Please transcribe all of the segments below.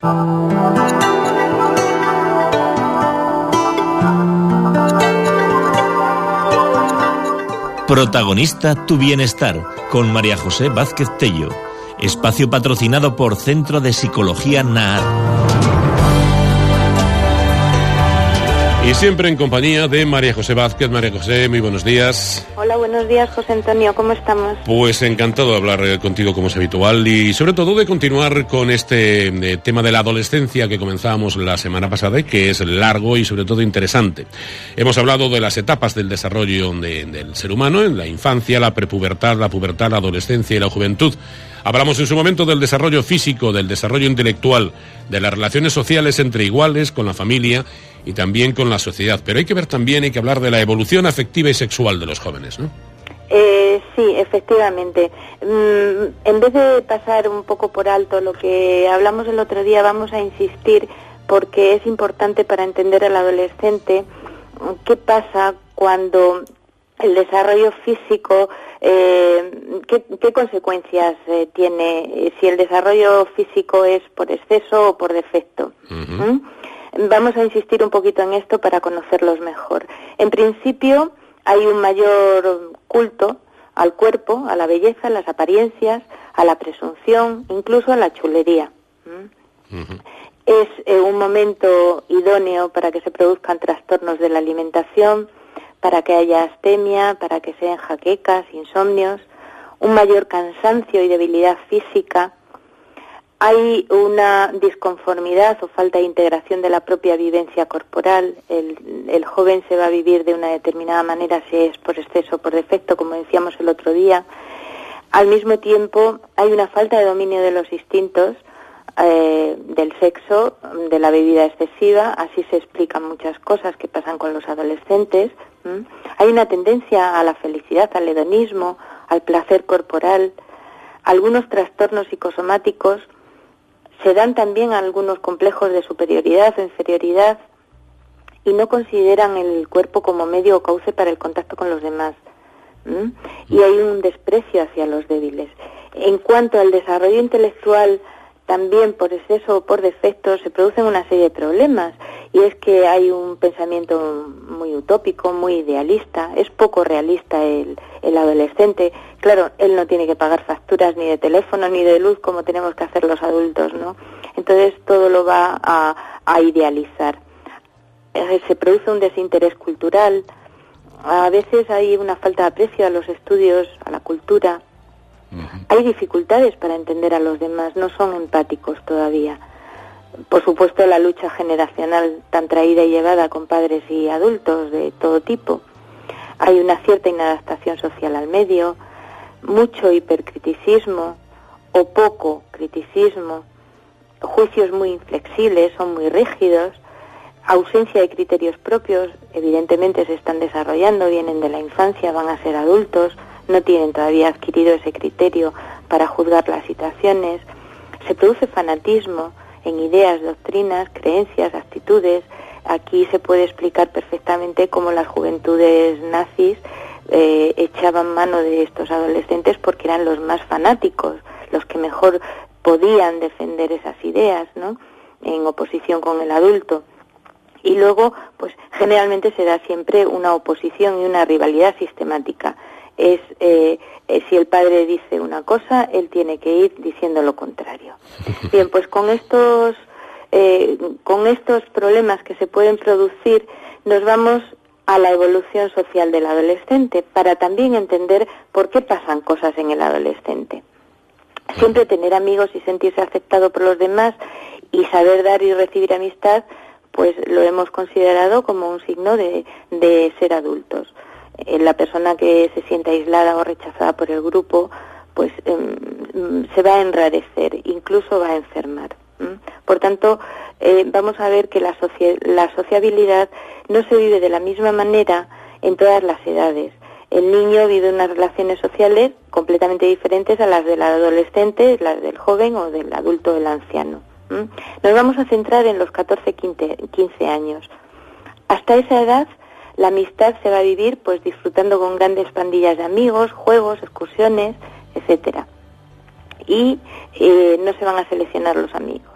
Protagonista Tu Bienestar, con María José Vázquez Tello. Espacio patrocinado por Centro de Psicología NAAR. Y siempre en compañía de María José Vázquez. María José, muy buenos días. Hola, buenos días, José Antonio, ¿cómo estamos? Pues encantado de hablar contigo como es habitual y sobre todo de continuar con este tema de la adolescencia que comenzábamos la semana pasada y que es largo y sobre todo interesante. Hemos hablado de las etapas del desarrollo del ser humano, en la infancia, la prepubertad, la pubertad, la adolescencia y la juventud. Hablamos en su momento del desarrollo físico, del desarrollo intelectual, de las relaciones sociales entre iguales, con la familia y también con la sociedad. Pero hay que ver también, hay que hablar de la evolución afectiva y sexual de los jóvenes, ¿no? Sí, efectivamente. En vez de pasar un poco por alto lo que hablamos el otro día, vamos a insistir porque es importante para entender al adolescente qué pasa cuando el desarrollo físico, qué consecuencias tiene, si el desarrollo físico es por exceso o por defecto. Uh-huh. Vamos a insistir un poquito en esto para conocerlos mejor. En principio, hay un mayor culto al cuerpo, a la belleza, a las apariencias, a la presunción, incluso a la chulería. Uh-huh. Es un momento idóneo para que se produzcan trastornos de la alimentación, para que haya astemia, para que sean jaquecas, insomnios, un mayor cansancio y debilidad física. Hay una disconformidad o falta de integración de la propia vivencia corporal. El joven se va a vivir de una determinada manera, si es por exceso o por defecto, como decíamos el otro día. Al mismo tiempo, hay una falta de dominio de los instintos, del sexo, de la bebida excesiva. Así se explican muchas cosas que pasan con los adolescentes. Hay una tendencia a la felicidad, al hedonismo, al placer corporal. Algunos trastornos psicosomáticos. Se dan también algunos complejos de superioridad o inferioridad y no consideran el cuerpo como medio o cauce para el contacto con los demás. Y hay un desprecio hacia los débiles. En cuanto al desarrollo intelectual, también por exceso o por defecto se producen una serie de problemas, y es que hay un pensamiento muy utópico, muy idealista. Es poco realista el adolescente. Claro, él no tiene que pagar facturas ni de teléfono ni de luz como tenemos que hacer los adultos, ¿no? Entonces todo lo va a idealizar. Se produce un desinterés cultural. A veces hay una falta de aprecio a los estudios, a la cultura. Hay dificultades para entender a los demás, no son empáticos todavía. Por supuesto, la lucha generacional tan traída y llevada con padres y adultos de todo tipo. Hay una cierta inadaptación social al medio, mucho hipercriticismo o poco criticismo, juicios muy inflexibles, son muy rígidos, ausencia de criterios propios, evidentemente se están desarrollando, vienen de la infancia, van a ser adultos, no tienen todavía adquirido ese criterio para juzgar las situaciones. Se produce fanatismo en ideas, doctrinas, creencias, actitudes. Aquí se puede explicar perfectamente cómo las juventudes nazis echaban mano de estos adolescentes porque eran los más fanáticos, los que mejor podían defender esas ideas, ¿no?, en oposición con el adulto. Y luego, pues generalmente se da siempre una oposición y una rivalidad sistemática. Si el padre dice una cosa, él tiene que ir diciendo lo contrario. Bien, pues con estos problemas que se pueden producir, nos vamos a la evolución social del adolescente para también entender por qué pasan cosas en el adolescente. Siempre tener amigos y sentirse aceptado por los demás y saber dar y recibir amistad, pues lo hemos considerado como un signo de ser adultos. La persona que se siente aislada o rechazada por el grupo, pues se va a enrarecer, incluso va a enfermar. Por tanto, vamos a ver que la sociabilidad no se vive de la misma manera en todas las edades. El niño vive unas relaciones sociales completamente diferentes a las del adolescente, las del joven o del adulto o del anciano. Nos vamos a centrar en los 14-15 años. Hasta esa edad, la amistad se va a vivir pues disfrutando con grandes pandillas de amigos, juegos, excursiones, etcétera. Y no se van a seleccionar los amigos.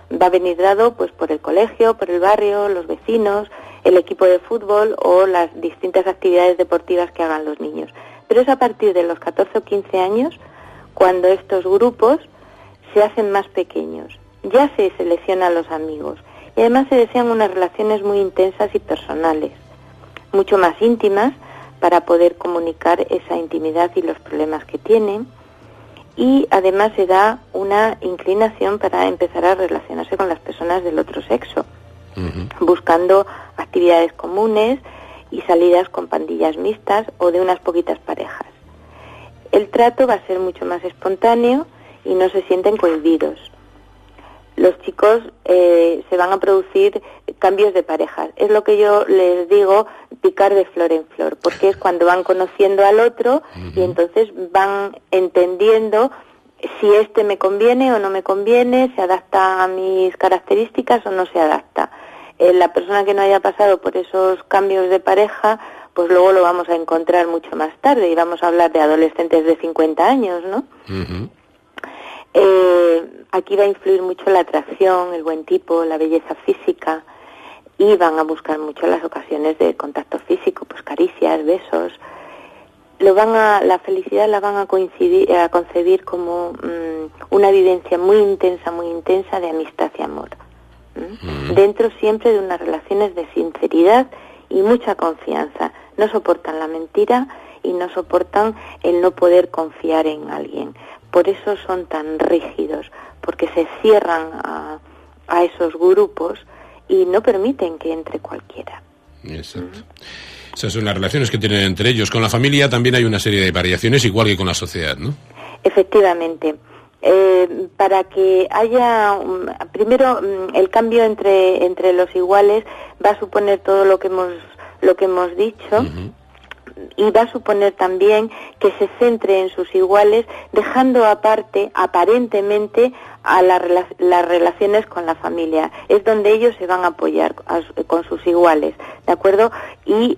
Va a venir dado pues por el colegio, por el barrio, los vecinos, el equipo de fútbol o las distintas actividades deportivas que hagan los niños. Pero es a partir de los 14 o 15 años cuando estos grupos se hacen más pequeños. Ya se seleccionan los amigos y además se desean unas relaciones muy intensas y personales, mucho más íntimas, para poder comunicar esa intimidad y los problemas que tienen. Y además se da una inclinación para empezar a relacionarse con las personas del otro sexo, buscando actividades comunes y salidas con pandillas mixtas o de unas poquitas parejas. El trato va a ser mucho más espontáneo y no se sienten cohibidos. Los chicos se van a producir cambios de parejas. Es lo que yo les digo, picar de flor en flor, porque es cuando van conociendo al otro y entonces van entendiendo si este me conviene o no me conviene, se adapta a mis características o no se adapta. La persona que no haya pasado por esos cambios de pareja, pues luego lo vamos a encontrar mucho más tarde y vamos a hablar de adolescentes de 50 años, ¿no? Aquí va a influir mucho la atracción, el buen tipo, la belleza física, y van a buscar mucho las ocasiones de contacto físico, pues caricias, besos. La felicidad la van a concebir como una vivencia muy intensa de amistad y amor. Dentro siempre de unas relaciones de sinceridad y mucha confianza. No soportan la mentira y no soportan el no poder confiar en alguien. Por eso son tan rígidos, porque se cierran a esos grupos y no permiten que entre cualquiera. Exacto. Esas son las relaciones que tienen entre ellos. Con la familia también hay una serie de variaciones, igual que con la sociedad, ¿no? Efectivamente. Para que haya, primero, el cambio entre los iguales va a suponer todo lo que hemos dicho. Y va a suponer también que se centre en sus iguales, dejando aparte, aparentemente, a las relaciones con la familia. Es donde ellos se van a apoyar con sus iguales, ¿de acuerdo? Y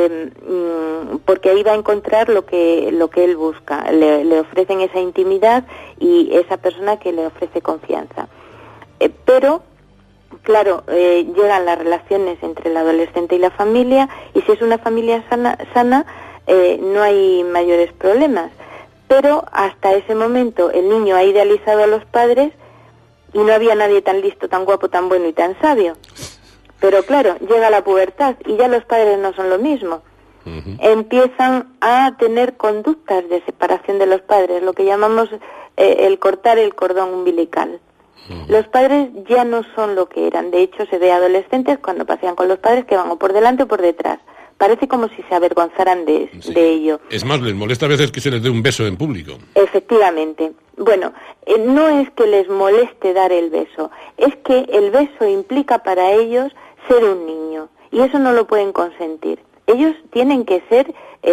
porque ahí va a encontrar lo que él busca. Le ofrecen esa intimidad y esa persona que le ofrece confianza. Pero claro, llegan las relaciones entre el adolescente y la familia, y si es una familia sana, no hay mayores problemas. Pero hasta ese momento el niño ha idealizado a los padres y no había nadie tan listo, tan guapo, tan bueno y tan sabio. Pero claro, llega la pubertad y ya los padres no son lo mismo. Empiezan a tener conductas de separación de los padres, lo que llamamos el cortar el cordón umbilical. Los padres ya no son lo que eran. De hecho, se ve adolescentes cuando pasean con los padres que van o por delante o por detrás. Parece como si se avergonzaran de ello. Es más, les molesta a veces que se les dé un beso en público. Efectivamente. Bueno, no es que les moleste dar el beso, es que el beso implica para ellos ser un niño, y eso no lo pueden consentir. Ellos tienen que ser,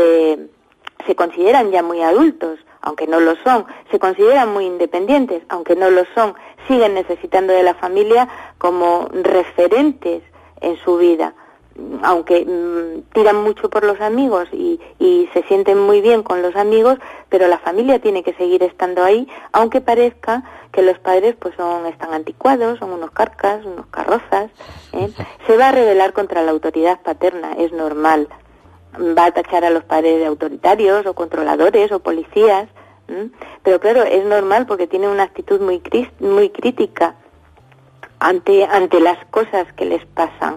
se consideran ya muy adultos, aunque no lo son, se consideran muy independientes, aunque no lo son, siguen necesitando de la familia como referentes en su vida, aunque tiran mucho por los amigos y se sienten muy bien con los amigos, pero la familia tiene que seguir estando ahí, aunque parezca que los padres pues están anticuados, son unos carcas, unos carrozas, Se va a rebelar contra la autoridad paterna, es normal. Va a tachar a los padres de autoritarios o controladores o policías, pero claro, es normal porque tiene una actitud muy crítica ante las cosas que les pasan.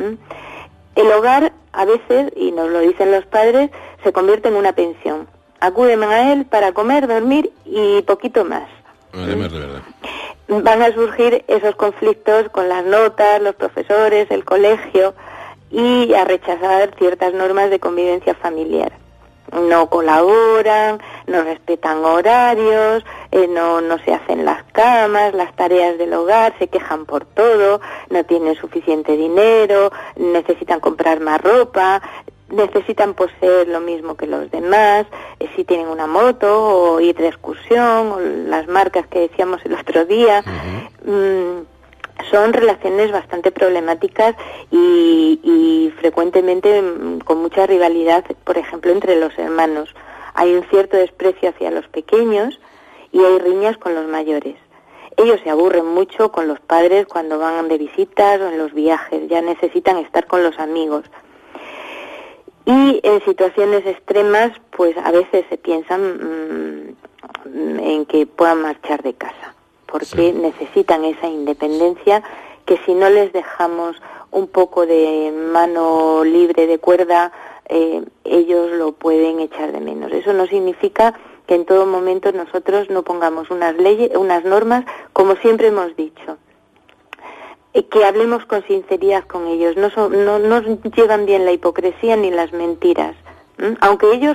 El hogar, a veces, y nos lo dicen los padres, se convierte en una pensión. Acuden a él para comer, dormir y poquito más. Además, de verdad. Van a surgir esos conflictos con las notas, los profesores, el colegio, y a rechazar ciertas normas de convivencia familiar. No colaboran, no respetan horarios, no se hacen las camas, las tareas del hogar, se quejan por todo, no tienen suficiente dinero, necesitan comprar más ropa, necesitan poseer lo mismo que los demás, si tienen una moto o ir de excursión, o las marcas que decíamos el otro día. Son relaciones bastante problemáticas y frecuentemente con mucha rivalidad, por ejemplo, entre los hermanos. Hay un cierto desprecio hacia los pequeños y hay riñas con los mayores. ellos se aburren mucho con los padres cuando van de visitas o en los viajes, ya necesitan estar con los amigos. Y en situaciones extremas, pues a veces se piensan en que puedan marchar de casa, porque necesitan esa independencia que si no les dejamos un poco de mano libre de cuerda, ellos lo pueden echar de menos. Eso no significa que en todo momento nosotros no pongamos unas leyes, unas normas, como siempre hemos dicho. Que hablemos con sinceridad con ellos, no llevan bien la hipocresía ni las mentiras, aunque ellos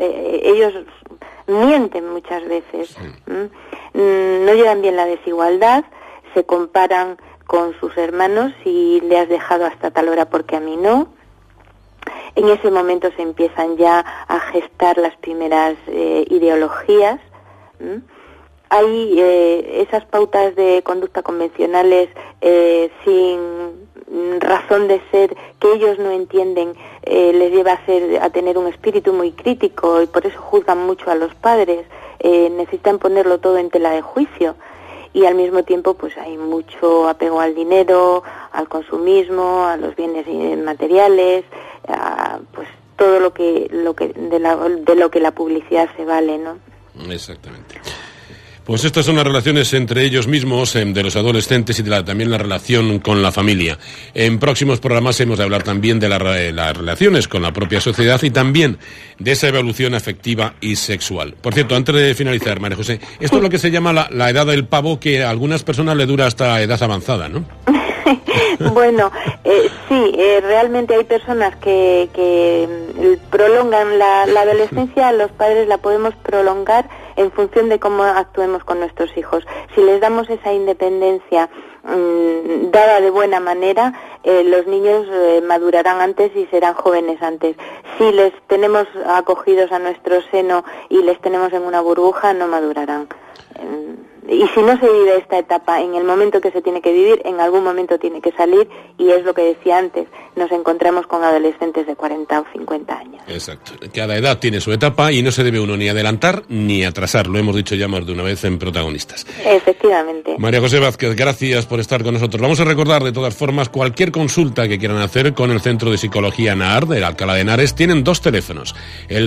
mienten muchas veces, no llevan bien la desigualdad, se comparan con sus hermanos y le has dejado hasta tal hora porque a mí no. En ese momento se empiezan ya a gestar las primeras ideologías. Hay esas pautas de conducta convencionales sin razón de ser que ellos no entienden, les lleva a tener un espíritu muy crítico y por eso juzgan mucho a los padres, necesitan ponerlo todo en tela de juicio y al mismo tiempo pues hay mucho apego al dinero, al consumismo, a los bienes materiales, pues todo lo que de lo que la publicidad se vale, ¿no? Exactamente. Pues estas son las relaciones entre ellos mismos, de los adolescentes y también la relación con la familia. En próximos programas hemos de hablar también de las relaciones con la propia sociedad y también de esa evolución afectiva y sexual. Por cierto, antes de finalizar, María José, esto es lo que se llama la edad del pavo, que a algunas personas le dura hasta edad avanzada, ¿no? Bueno, sí, realmente hay personas que prolongan la adolescencia, los padres la podemos prolongar en función de cómo actuemos con nuestros hijos. Si les damos esa independencia dada de buena manera, los niños madurarán antes y serán jóvenes antes. Si les tenemos acogidos a nuestro seno y les tenemos en una burbuja, no madurarán. Y si no se vive esta etapa en el momento que se tiene que vivir, en algún momento tiene que salir, y es lo que decía antes, nos encontramos con adolescentes de 40 o 50 años. Exacto. Cada edad tiene su etapa y no se debe uno ni adelantar ni atrasar, lo hemos dicho ya más de una vez en Protagonistas. Efectivamente. María José Vázquez, gracias por estar con nosotros. Vamos a recordar de todas formas cualquier consulta que quieran hacer con el Centro de Psicología NAAR de Alcalá de Henares. Tienen dos teléfonos, el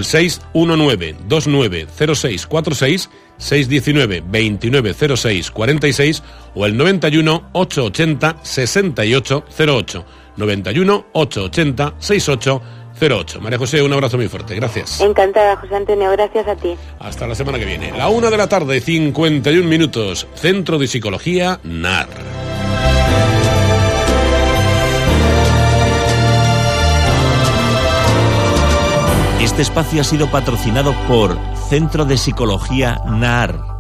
619-290646, 619-290646 o el 91-880-6808, 91-880-6808. María José, un abrazo muy fuerte, gracias. Encantada, José Antonio, gracias a ti. Hasta la semana que viene. 1:00 PM, 51 minutos, Centro de Psicología NAAR. Este espacio ha sido patrocinado por Centro de Psicología NAAR.